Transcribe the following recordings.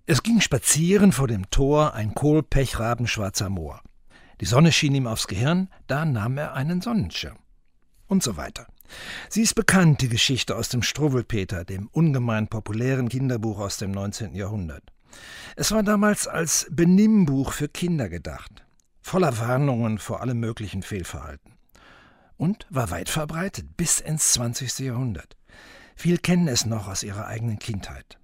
Es ging spazieren vor dem Tor ein kohlpechrabenschwarzer Mohr. Die Sonne schien ihm aufs Gehirn, da nahm er einen Sonnenschirm. Und so weiter. Sie ist bekannt, die Geschichte aus dem Struwwelpeter, dem ungemein populären Kinderbuch aus dem 19. Jahrhundert. Es war damals als Benimmbuch für Kinder gedacht, voller Warnungen vor allem möglichen Fehlverhalten. Und war weit verbreitet bis ins 20. Jahrhundert. Viele kennen es noch aus ihrer eigenen Kindheit.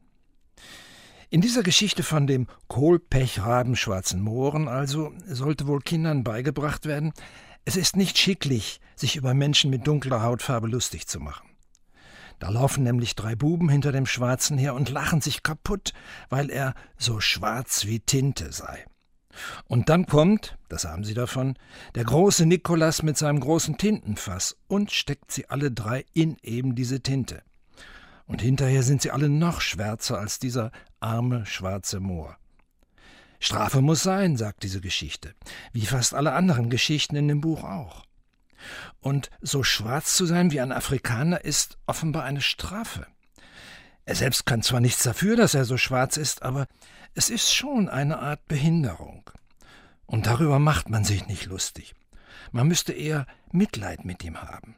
In dieser Geschichte von dem kohlpechrabenschwarzen Mohren also sollte wohl Kindern beigebracht werden, es ist nicht schicklich, sich über Menschen mit dunkler Hautfarbe lustig zu machen. Da laufen nämlich 3 Buben hinter dem Schwarzen her und lachen sich kaputt, weil er so schwarz wie Tinte sei. Und dann kommt, das haben sie davon, der große Nikolaus mit seinem großen Tintenfass und steckt sie alle 3 in eben diese Tinte. Und hinterher sind sie alle noch schwärzer als dieser arme schwarze Mohr. Strafe muss sein, sagt diese Geschichte, wie fast alle anderen Geschichten in dem Buch auch. Und so schwarz zu sein wie ein Afrikaner ist offenbar eine Strafe. Er selbst kann zwar nichts dafür, dass er so schwarz ist, aber es ist schon eine Art Behinderung. Und darüber macht man sich nicht lustig. Man müsste eher Mitleid mit ihm haben.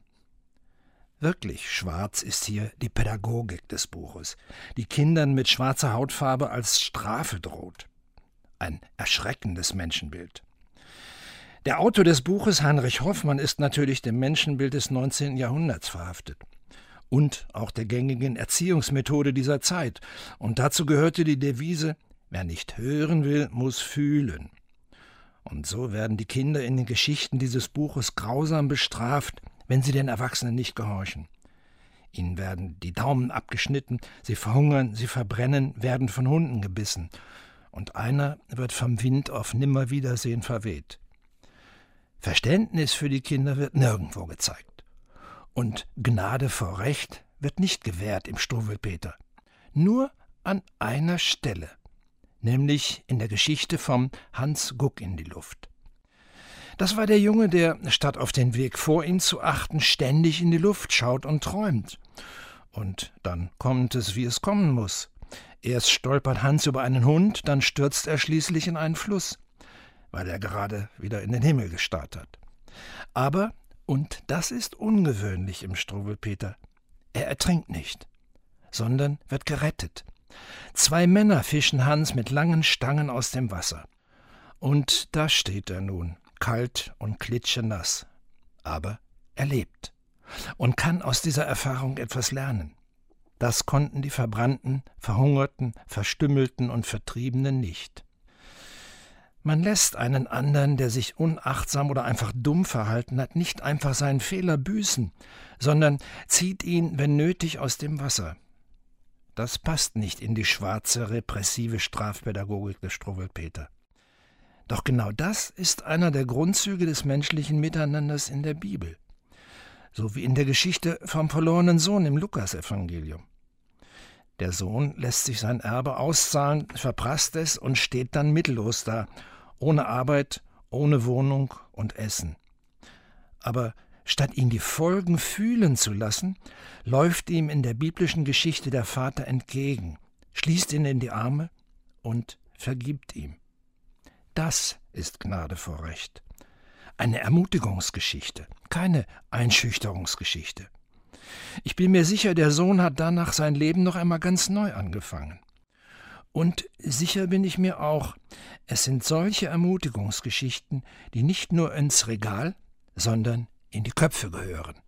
Wirklich schwarz ist hier die Pädagogik des Buches, die Kindern mit schwarzer Hautfarbe als Strafe droht. Ein erschreckendes Menschenbild. Der Autor des Buches, Heinrich Hoffmann, ist natürlich dem Menschenbild des 19. Jahrhunderts verhaftet. Und auch der gängigen Erziehungsmethode dieser Zeit. Und dazu gehörte die Devise, wer nicht hören will, muss fühlen. Und so werden die Kinder in den Geschichten dieses Buches grausam bestraft, wenn sie den Erwachsenen nicht gehorchen. Ihnen werden die Daumen abgeschnitten, sie verhungern, sie verbrennen, werden von Hunden gebissen. Und einer wird vom Wind auf Nimmerwiedersehen verweht. Verständnis für die Kinder wird nirgendwo gezeigt. Und Gnade vor Recht wird nicht gewährt im Struwwelpeter. Nur an einer Stelle, nämlich in der Geschichte vom Hans Guck in die Luft. Das war der Junge, der, statt auf den Weg vor ihm zu achten, ständig in die Luft schaut und träumt. Und dann kommt es, wie es kommen muss. Erst stolpert Hans über einen Hund, dann stürzt er schließlich in einen Fluss, weil er gerade wieder in den Himmel gestarrt hat. Aber, und das ist ungewöhnlich im Struwwelpeter, er ertrinkt nicht, sondern wird gerettet. 2 Männer fischen Hans mit langen Stangen aus dem Wasser. Und da steht er nun, kalt und klitschenass. Aber er lebt und kann aus dieser Erfahrung etwas lernen. Das konnten die Verbrannten, Verhungerten, Verstümmelten und Vertriebenen nicht. Man lässt einen anderen, der sich unachtsam oder einfach dumm verhalten hat, nicht einfach seinen Fehler büßen, sondern zieht ihn, wenn nötig, aus dem Wasser. Das passt nicht in die schwarze, repressive Strafpädagogik des Struwwelpeter. Doch genau das ist einer der Grundzüge des menschlichen Miteinanders in der Bibel. So wie in der Geschichte vom verlorenen Sohn im Lukasevangelium. Der Sohn lässt sich sein Erbe auszahlen, verprasst es und steht dann mittellos da, ohne Arbeit, ohne Wohnung und Essen. Aber statt ihn die Folgen fühlen zu lassen, läuft ihm in der biblischen Geschichte der Vater entgegen, schließt ihn in die Arme und vergibt ihm. Das ist Gnade vor Recht. Eine Ermutigungsgeschichte, keine Einschüchterungsgeschichte. Ich bin mir sicher, der Sohn hat danach sein Leben noch einmal ganz neu angefangen. Und sicher bin ich mir auch, es sind solche Ermutigungsgeschichten, die nicht nur ins Regal, sondern in die Köpfe gehören.